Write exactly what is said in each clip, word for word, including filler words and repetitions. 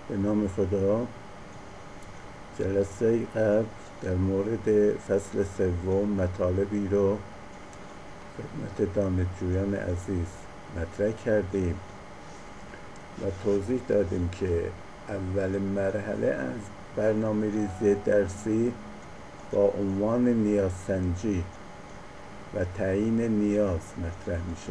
به نام خدا. جلسه قبل در مورد فصل سوم مطالبی رو خدمت دانشجویان عزیز مطرح کردیم و توضیح دادیم که اول مرحله از برنامه‌ریزی درسی با عنوان نیازسنجی و تعیین نیاز مطرح میشه.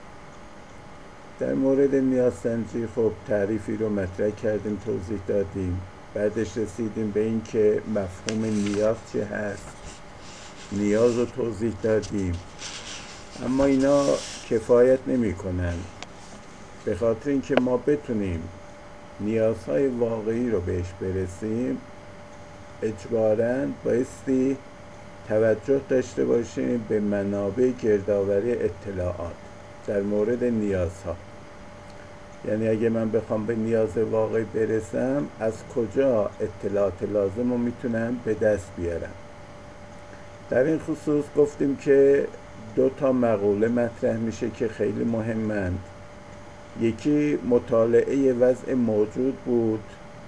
در مورد نیازسنجی خب تعریفی رو مطرح کردیم، توضیح دادیم. بعدش رسیدیم به این که مفهوم نیاز چه هست، نیاز رو توضیح دادیم. اما اینا کفایت نمی کنن، به خاطر اینکه ما بتونیم نیازهای واقعی رو بهش برسیم اجباراً بایستی توجه داشته باشیم به منابع گردآوری اطلاعات در مورد نیازها. یعنی اگه من بخوام به نیاز واقعی برسم، از کجا اطلاعات لازم رو میتونم به دست بیارم. در این خصوص گفتیم که دو تا مقوله مطرح میشه که خیلی مهمند. یکی مطالعه وضع موجود بود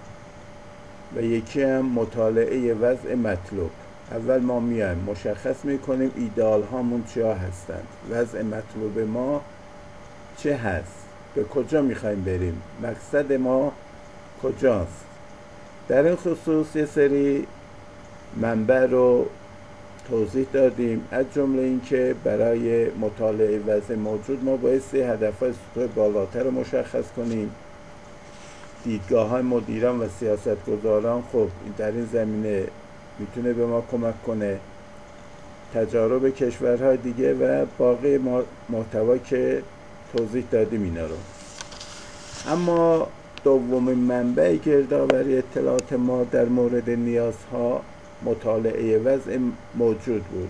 و یکی هم مطالعه وضع مطلوب. اول ما میایم مشخص میکنیم ایدئال هامون چیا هستند، وضع مطلوب ما چه هست، به کجا میخوایم بریم، مقصد ما کجاست. در این خصوص یه سری منبع رو توضیح دادیم، از جمله این که برای مطالعه وضع موجود ما بایستی هدفهای سطوح بالاتر رو مشخص کنیم. دیدگاه های مدیران و سیاستگزاران خب در این زمینه میتونه به ما کمک کنه، تجارب کشورهای دیگه و باقی محتوا که توضیح دادیم اینا رو. اما دومین منبع گردآوری اطلاعات ما در مورد نیازها مطالعه وضع موجود بود.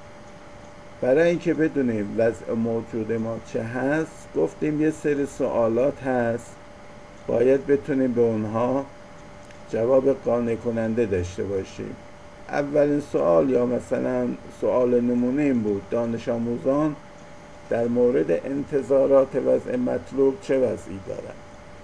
برای اینکه بدونیم وضع موجود ما چه هست، گفتیم یه سری سوالات هست، باید بتونیم به اونها جواب قانع کننده داشته باشیم. اولین سوال یا مثلا سوال نمونه این بود: دانش آموزان در مورد انتظارات وضع مطلوب چه وضعی دارن؟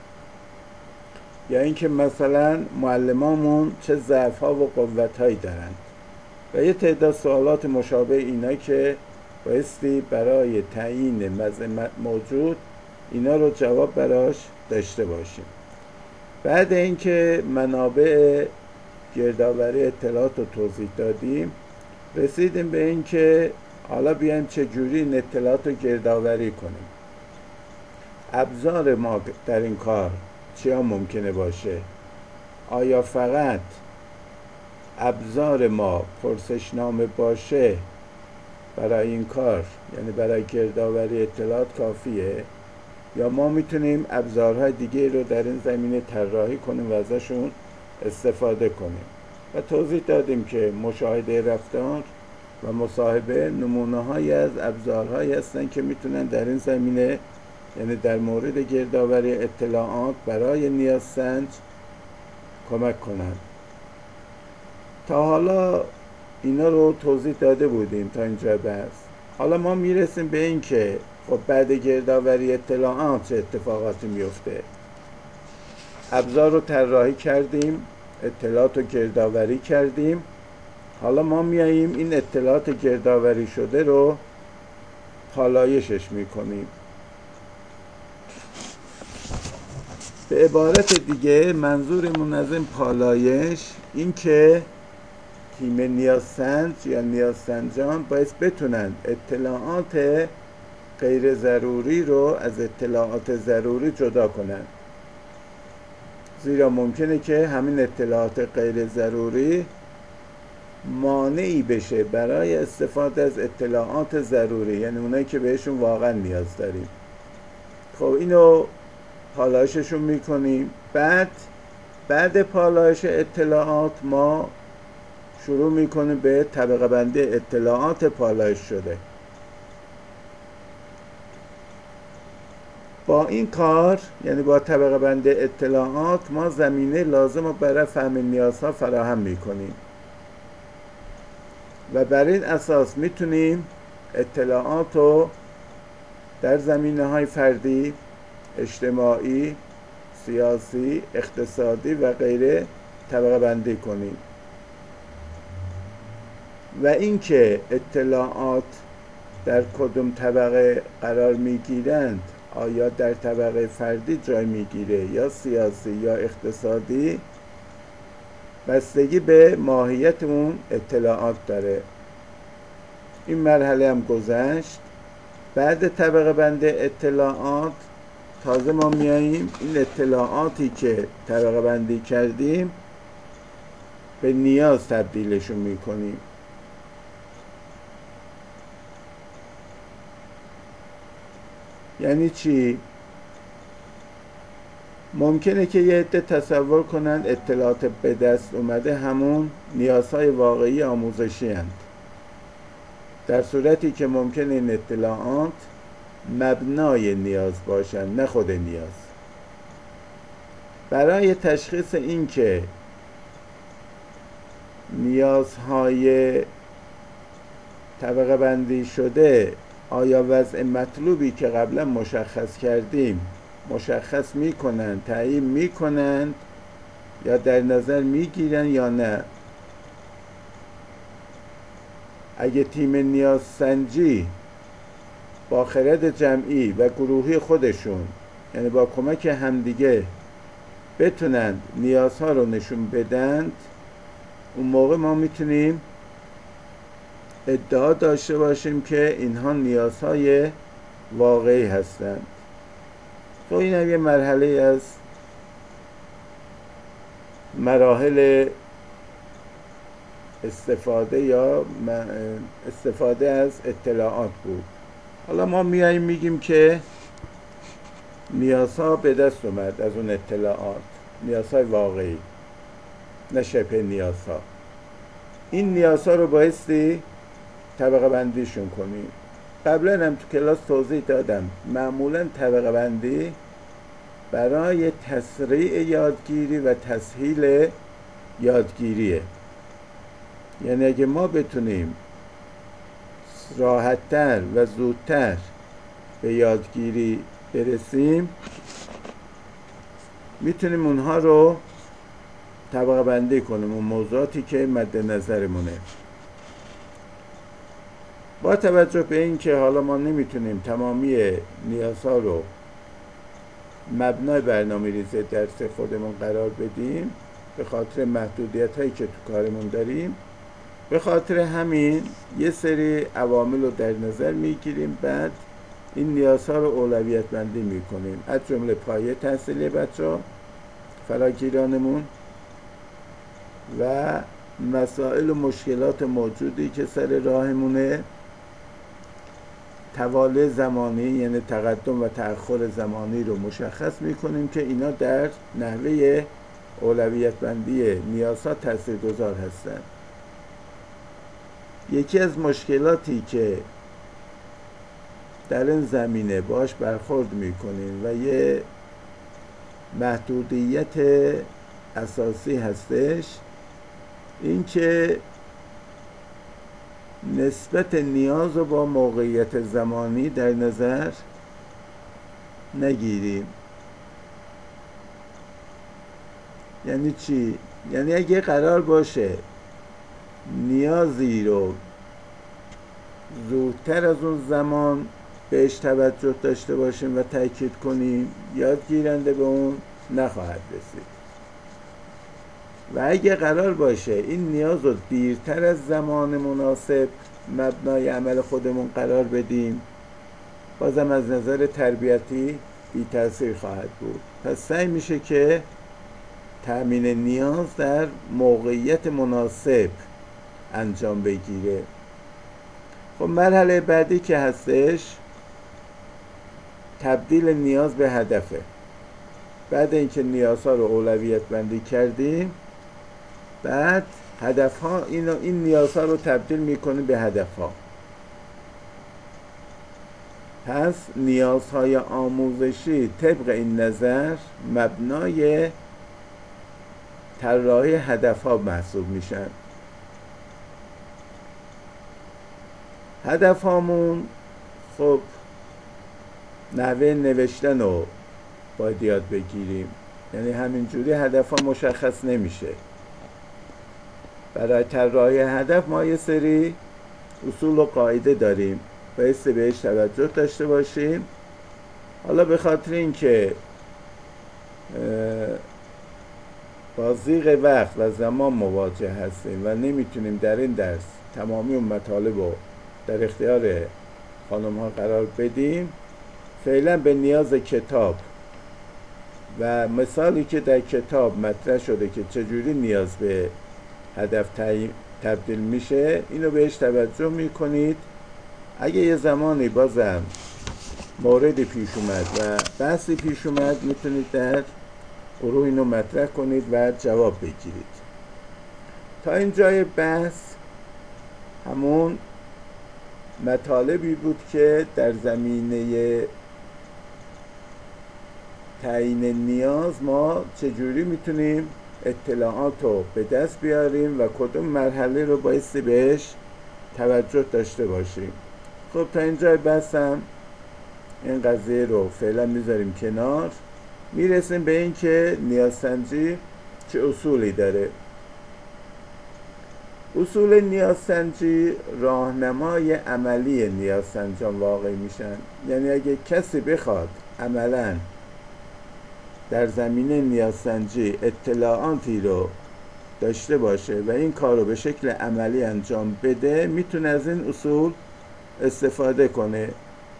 یا اینکه مثلا معلمامون چه ضعف‌ها و قوت‌هایی دارن؟ و یه تعداد سوالات مشابه اینا که بایستی برای تعیین وضع موجود اینا رو جواب براش داشته باشیم. بعد اینکه منابع گردآوری اطلاعات رو توضیح دادیم، رسیدیم به این که حالا بیایم چجوری این اطلاعات رو گردآوری کنیم. ابزار ما در این کار چیا ممکنه باشه؟ آیا فقط ابزار ما پرسشنامه باشه برای این کار، یعنی برای گردآوری اطلاعات کافیه، یا ما میتونیم ابزارهای دیگه رو در این زمینه طراحی کنیم و ازشون استفاده کنیم؟ و توضیح دادیم که مشاهده رفتار و مصاحبه نمونه های از ابزارهایی هستن که میتونن در این زمینه، یعنی در مورد گردآوری اطلاعات برای نیازسنج کمک کنند. تا حالا اینا رو توضیح داده بودیم تا اینجا بس. حالا ما میرسیم به این که خب بعد گردآوری اطلاعات چه اتفاقاتی میفته. ابزار رو طراحی کردیم، اطلاعات رو گردآوری کردیم، حالا ما میاییم این اطلاعات گردآوری شده رو پالایشش میکنیم. به عبارت دیگه منظورمون از این پالایش این که تیم نیازسنج یا نیازسنجان باید بتونن اطلاعات غیر ضروری رو از اطلاعات ضروری جدا کنن، زیرا ممکنه که همین اطلاعات غیر ضروری مانعی بشه برای استفاده از اطلاعات ضروری، یعنی اونایی که بهشون واقعا نیاز داریم. خب اینو پالایششون میکنیم. بعد بعد پالایش اطلاعات ما شروع میکنیم به طبقه بندی اطلاعات پالایش شده. با این کار، یعنی با طبقه بندی اطلاعات، ما زمینه لازم رو برای فهم نیازها فراهم میکنیم و بر این اساس میتونیم اطلاعات رو در زمینه های فردی، اجتماعی، سیاسی، اقتصادی و غیره طبقه بندی کنیم. و اینکه اطلاعات در کدوم طبقه قرار میگیرند، آیا در طبقه فردی جای میگیره یا سیاسی یا اقتصادی، بستگی به ماهیت اون اطلاعات داره. این مرحله هم گذشت. بعد طبقه بندی اطلاعات تازه ما میاییم این اطلاعاتی که طبقه بندی کردیم به نیاز تبدیلشون میکنیم. یعنی چی؟ ممکنه که یه عده تصور کنند اطلاعات به دست اومده همون نیازهای واقعی آموزشی هستند، در صورتی که ممکنه این اطلاعات مبنای نیاز باشن، نه خود نیاز. برای تشخیص این که نیازهای طبقه بندی شده آیا وضع مطلوبی که قبلا مشخص کردیم مشخص میکنند، تعیین میکنند یا در نظر میگیرن یا نه. اگه تیم نیاز سنجی با خرد جمعی و گروهی خودشون، یعنی با کمک همدیگه، بتونند نیازها رو نشون بدند، اون موقع ما میتونیم ادعا داشته باشیم که اینها نیازهای واقعی هستند. تو این هم یه مرحله از مراحل استفاده یا استفاده از اطلاعات بود. حالا ما میاییم میگیم که نیازها به دست اومد از اون اطلاعات، نیازهای واقعی نه شبه نیازها. این نیازها رو بایستی طبقه بندیشون کنیم. قبلا هم تو کلاس توضیح دادم معمولا طبقه بندی برای تسریع یادگیری و تسهیل یادگیریه. یعنی اگه ما بتونیم راحت‌تر و زودتر به یادگیری برسیم، میتونیم اونها رو طبقه بندی کنیم، اون موضوعاتی که مد نظرمونه. با توجه به این که حالا ما نمیتونیم تمامی نیازها رو مبنای برنامه‌ریزی درس خودمون قرار بدیم به خاطر محدودیت هایی که تو کارمون داریم، به خاطر همین یه سری عوامل رو در نظر میگیریم، بعد این نیازها رو اولویت بندی میکنیم، از جمله پایه تحصیلی بچه‌ها، فراگیرانمون و مسائل و مشکلات موجودی که سر راهمونه، توالی زمانی یعنی تقدم و تأخر زمانی رو مشخص میکنیم که اینا در نحوه اولویت بندی نیازها تاثیرگذار هستند. یکی از مشکلاتی که در این زمینه باش برخورد میکنیم و یه محدودیت اساسی هستش، این که نسبت نیاز رو با موقعیت زمانی در نظر نگیریم. یعنی چی؟ یعنی اگه قرار باشه نیازی رو زودتر از اون زمان بهش توجه داشته باشیم و تأکید کنیم، یادگیرنده به اون نخواهد رسید. و اگه قرار باشه این نیاز رو دیرتر از زمان مناسب مبنای عمل خودمون قرار بدیم، بازم از نظر تربیتی بی تأثیر خواهد بود. پس سعی میشه که تأمین نیاز در موقعیت مناسب انجام بگیره. خب مرحله بعدی که هستش تبدیل نیاز به هدفه. بعد اینکه نیازها رو اولویت بندی کردیم، بعد هدفها این این نیازها رو تبدیل میکنیم به هدفها. پس نیازهای آموزشی طبق این نظر مبنای طراحی هدفها محسوب میشن. هدفهامون خب نحوه نوشتن رو باید یاد بگیریم. یعنی همینجوری هدف ها مشخص نمیشه. برای طراحی هدف ما یه سری اصول و قاعده داریم، بایستی بهش توجه داشته باشیم. حالا به خاطر اینکه با ضیق وقت و زمان مواجه هستیم و نمیتونیم در این درس تمامی اون مطالب رو در اختیار خانم ها قرار بدیم، فعلا به نیاز کتاب و مثالی که در کتاب مطرح شده که چجوری نیاز به هدف تبدیل میشه اینو بهش توجه میکنید. اگه یه زمانی بازم موردی پیش اومد و بحثی پیش اومد میتونید در گروه اینو مطرح کنید و جواب بگیرید. تا اینجای بحث همون مطالبی بود که در زمینه تعیین نیاز ما چجوری میتونیم اطلاعات رو به دست بیاریم و کدوم مرحله رو بایستی بهش توجه داشته باشیم. خب تا اینجای بحثم این قضیه رو فعلا میذاریم کنار. میرسیم به این که نیازسنجی چه اصولی داره. اصول نیازسنجی راهنمای عملی نیازسنجان واقع میشن. یعنی اگه کسی بخواد عملاً در زمینه نیازسنجی اطلاعاتی رو داشته باشه و این کار رو به شکل عملی انجام بده، میتونه از این اصول استفاده کنه.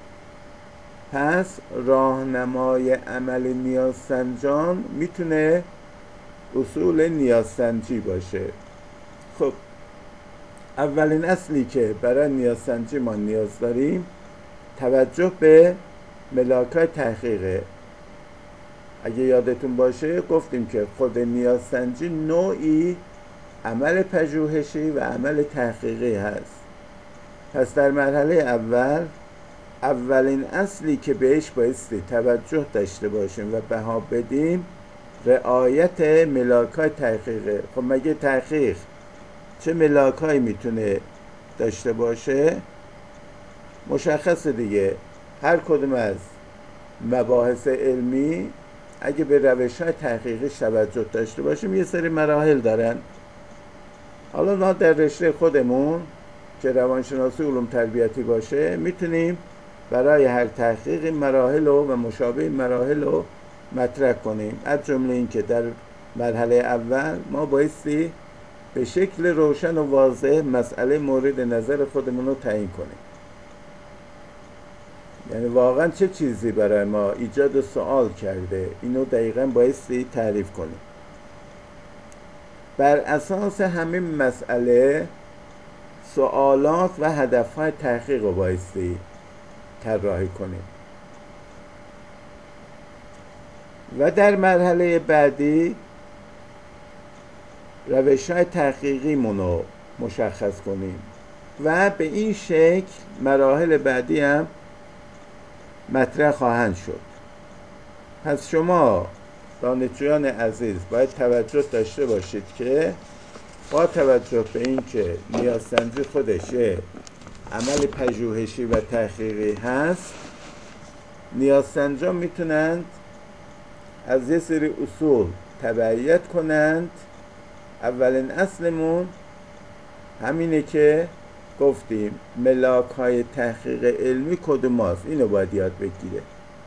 پس راهنمای عمل نیازسنجان میتونه اصول نیازسنجی باشه. خب اولین اصلی که برای نیازسنجی ما نیاز داریم توجه به ملاک‌های تحقیقه. اگه یادتون باشه گفتیم که خود نیازسنجی نوعی عمل پژوهشی و عمل تحقیقی هست. پس در مرحله اول اولین اصلی که بهش بایستی توجه داشته باشیم و بها بدیم رعایت ملاک‌های تحقیقه. خب مگه تحقیق چه ملاک‌هایی میتونه داشته باشه؟ مشخصه دیگه، هر کدوم از مباحث علمی اگه به روش‌های تحقیقی توجه داشته باشیم یه سری مراحل دارن. حالا ما در رشته خودمون که روانشناسی علوم تربیتی باشه میتونیم برای هر تحقیق این مراحل و مشابه مراحل رو مطرح کنیم. از جمله این که در مرحله اول ما بایستی به شکل روشن و واضح مسئله مورد نظر خودمون رو تعیین کنیم. یعنی واقعا چه چیزی برای ما ایجاد سوال کرده، اینو دقیقاً بایستی تعریف کنیم. بر اساس همین مسئله سوالات و هدفهای تحقیق رو بایستی طراحی کنیم و در مرحله بعدی روش‌های تحقیقیمون رو مشخص کنیم و به این شکل مراحل بعدی هم مطرح خواهند شد. پس شما دانشجویان عزیز باید توجه داشته باشید که با توجه به این که نیازسنجی خودش عمل پژوهشی و تحقیقی هست، نیازسنجان میتونند از یه سری اصول تبعیت کنند. اولین اصلمون همینه که گفتیم ملاک های تحقیق علمی کدوم هست، اینو باید یاد بگیره.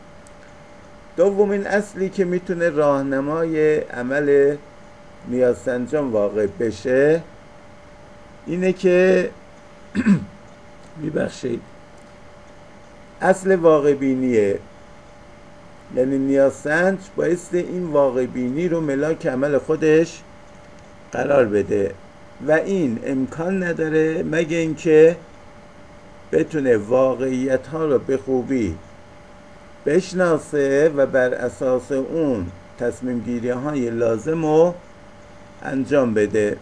دومین اصلی که میتونه راهنمای عمل نیازسنجان واقع بشه اینه که میبخشید اصل واقع بینیه. یعنی نیازسنج بایستی این واقع بینی رو ملاک عمل خودش قرار بده و این امکان نداره مگه اینکه بتونه واقعیت ها رو به خوبی بشناسه و بر اساس اون تصمیم گیری های لازم رو انجام بده.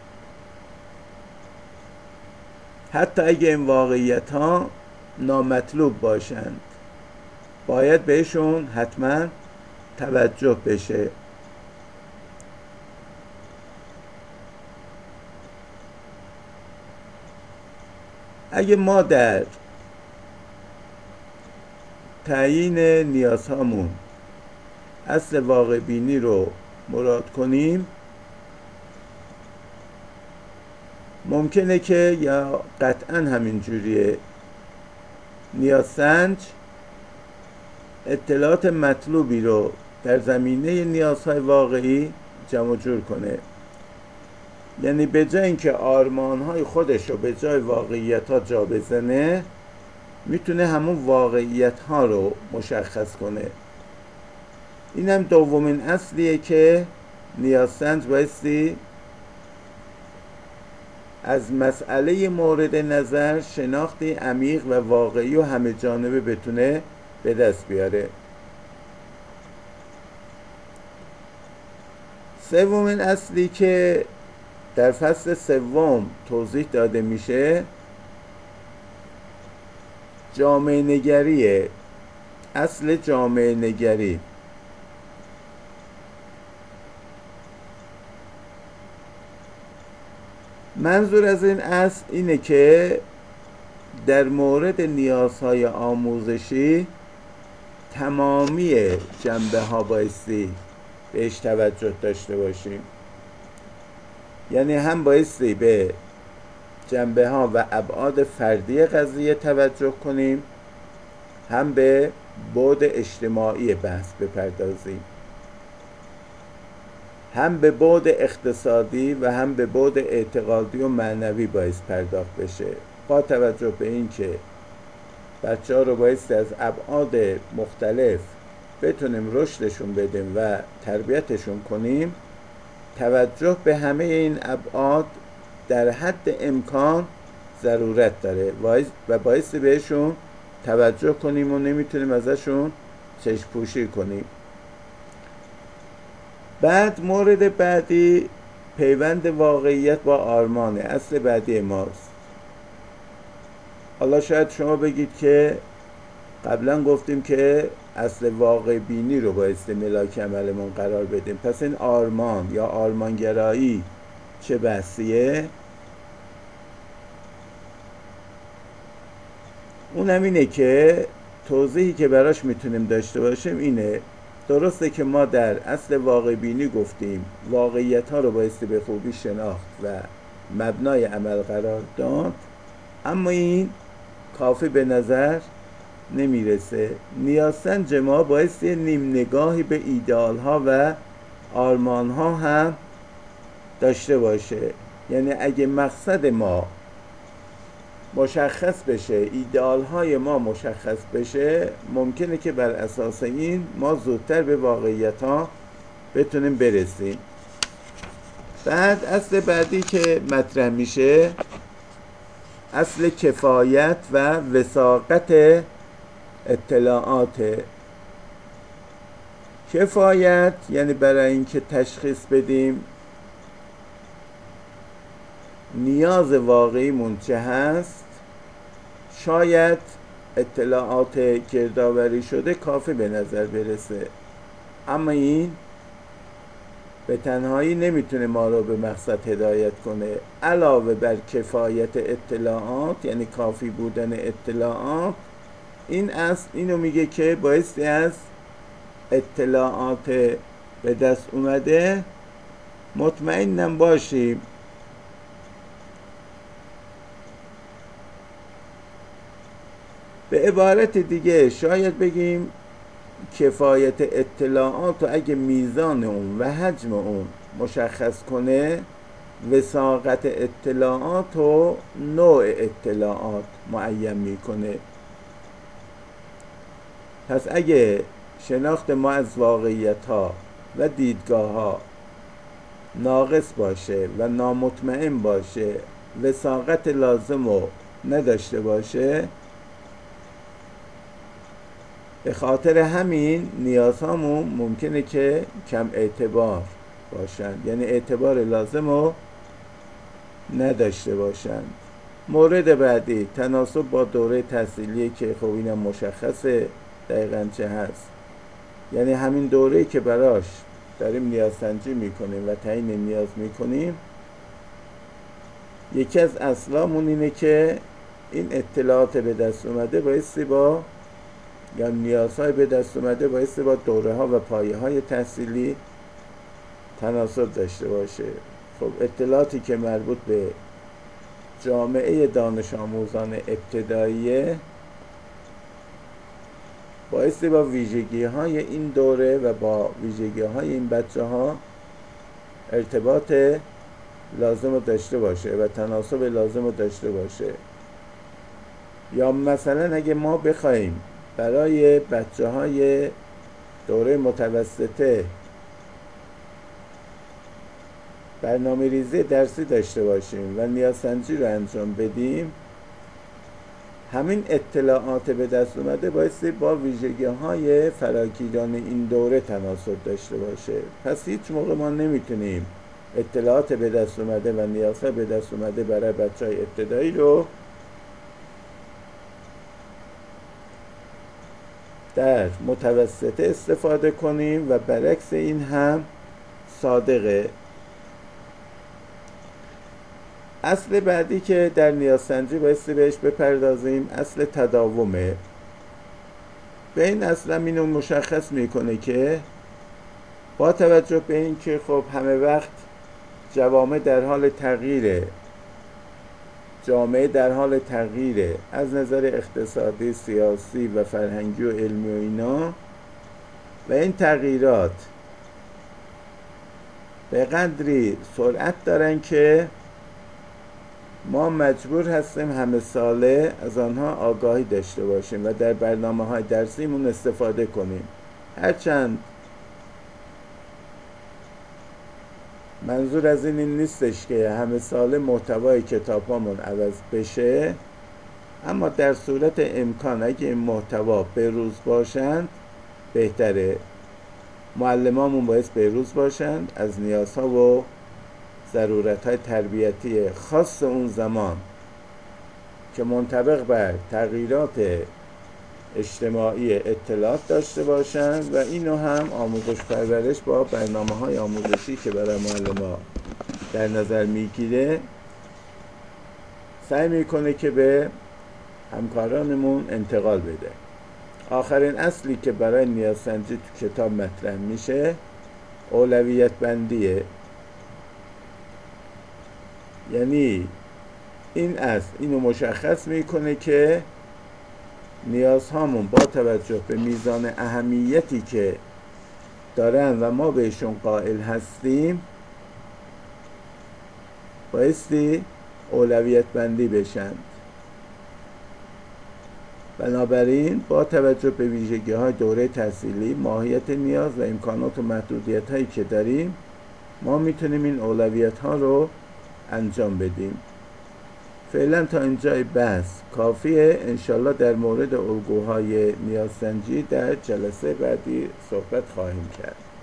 حتی اگه این واقعیت ها نامطلوب باشند باید بهشون حتما توجه بشه. اگه ما در تعیین نیازهامون اصل واقع بینی رو مراد کنیم، ممکنه که یا قطعا همین جوریه نیازسنج اطلاعات مطلوبی رو در زمینه نیازهای واقعی جمع جور کنه. یعنی به جای اینکه آرمانهای خودش رو به جای واقعیت ها جا بزنه، میتونه همون واقعیت ها رو مشخص کنه. این هم دومین اصلیه که نیازسنج بایستی از مسئله مورد نظر شناختی عمیق و واقعی و همه جانبه بتونه به دست بیاره. سومین اصلی که در فصل سوم توضیح داده میشه جامعه نگریه. اصل جامعه نگری منظور از این اصل اینه که در مورد نیازهای آموزشی تمامی جنبه ها بایستی بهش توجه داشته باشیم. یعنی هم بایستی به جنبه ها و ابعاد فردی قضیه توجه کنیم، هم به بعد اجتماعی بحث بپردازیم، هم به بعد اقتصادی و هم به بعد اعتقادی و معنوی باید پرداخت بشه، با توجه به این که بچه ها رو باید از ابعاد مختلف بتونیم رشدشون بدیم و تربیتشون کنیم. توجه به همه این ابعاد در حد امکان ضرورت داره و باید بهشون توجه کنیم و نمیتونیم ازشون چشم پوشی کنیم. بعد مورد بعدی پیوند واقعیت با آرمانه، اصل بعدی ماست. حالا شاید شما بگید که قبلا گفتیم که اصل واقع بینی رو باید ملاک عملمون قرار بدیم، پس این آرمان یا آرمانگرایی چه بحثیه؟ اونم اینه که توضیحی که براش میتونیم داشته باشیم اینه: درسته که ما در اصل واقع بینی گفتیم واقعیت ها رو بایستی به خوبی شناخت و مبنای عمل قرار داد، اما این کافی به نظر نمیرسه. نیازسنج ما بایستی نیم نگاهی به ایدئال ها و آرمان ها هم داشته باشه. یعنی اگه مقصد ما مشخص بشه، ایدئال های ما مشخص بشه، ممکنه که بر اساس این ما زودتر به واقعیت ها بتونیم برسیم. بعد اصل بعدی که مطرح میشه اصل کفایت و وثاقت اطلاعات. کفایت یعنی برای اینکه تشخیص بدیم نیاز واقعیمون چه هست، شاید اطلاعات گردآوری شده کافی به نظر برسه، اما این به تنهایی نمیتونه ما رو به مقصد هدایت کنه. علاوه بر کفایت اطلاعات یعنی کافی بودن اطلاعات، این اصل اینو میگه که بایستی از اطلاعات به دست اومده مطمئنم باشیم. به عبارت دیگه شاید بگیم کفایت اطلاعات رو اگه میزان اون و حجم اون مشخص کنه، وثاقت اطلاعات و نوع اطلاعات معین میکنه. پس اگه شناخت ما از واقعیت ها و دیدگاه ها ناقص باشه و نامطمئن باشه، وثاقت لازم رو نداشته باشه، به خاطر همین نیازهامون ممکنه که کم اعتبار باشن، یعنی اعتبار لازم رو نداشته باشن. مورد بعدی تناسب با دوره تحصیلی که خب اینم مشخصه دقیقاً چه هست. یعنی همین دوره‌ای که براش داریم نیازسنجی میکنیم و تعیین نیاز میکنیم، یکی از اصلامون اینه که این اطلاعات به دست اومده بایستی با یا نیازهای به دست اومده بایستی با دوره ها و پایه های تحصیلی تناسب داشته باشه. خب اطلاعاتی که مربوط به جامعه دانش آموزان ابتداییه بایستی با ویژگی های این دوره و با ویژگی های این بچه ها ارتباط لازم رو داشته باشه و تناسب لازم رو داشته باشه. یا مثلا اگه ما بخوایم برای بچه های دوره متوسطه برنامه ریزی درسی داشته باشیم و نیازسنجی رو انجام بدیم، همین اطلاعات به دست اومده بایستی با ویژگی های فراگیران این دوره تناسب داشته باشه. پس هیچ موقع ما نمیتونیم اطلاعات به دست اومده و نیازها به دست اومده برای بچه های ابتدایی رو در متوسطه استفاده کنیم و برعکس این هم صادقه. اصل بعدی که در نیازسنجی بایستی بهش بپردازیم اصل تداومه. به این اصل هم اینو مشخص میکنه که با توجه به این که خب همه وقت جوامع در حال تغییره، جامعه در حال تغییره از نظر اقتصادی، سیاسی و فرهنگی و علمی و اینا، و این تغییرات به قدری سرعت دارن که ما مجبور هستیم همه ساله از آنها آگاهی داشته باشیم و در برنامه های درسیمون استفاده کنیم. هرچند منظور از این, این نیستش که همه ساله محتوای کتابامون عوض بشه، اما در صورت امکان اگه این محتوا بروز باشند بهتره. معلمامون باید بروز باشند، از نیازها و ضرورت‌های تربیتی خاص اون زمان که منطبق بر تغییرات اجتماعی اطلاعات داشته باشند و اینو هم آموزش پرورش با برنامه‌های آموزشی که برای معلم‌ها در نظر میگیره سعی میکنه که به همکارانمون انتقال بده. آخرین اصلی که برای نیازسنجی تو کتاب مطرح میشه اولویت بندیه. یعنی این اصل اینو مشخص میکنه که نیازهامون با توجه به میزان اهمیتی که دارن و ما بهشون قائل هستیم بایستی اولویت بندی بشن. بنابراین با توجه به ویژگی های دوره تحصیلی، ماهیت نیاز و امکانات و محدودیت هایی که داریم ما میتونیم این اولویت ها رو انجام بدیم. فعلا تا اینجای بحث کافیه. انشالله در مورد الگوهای نیازسنجی در جلسه بعدی صحبت خواهیم کرد.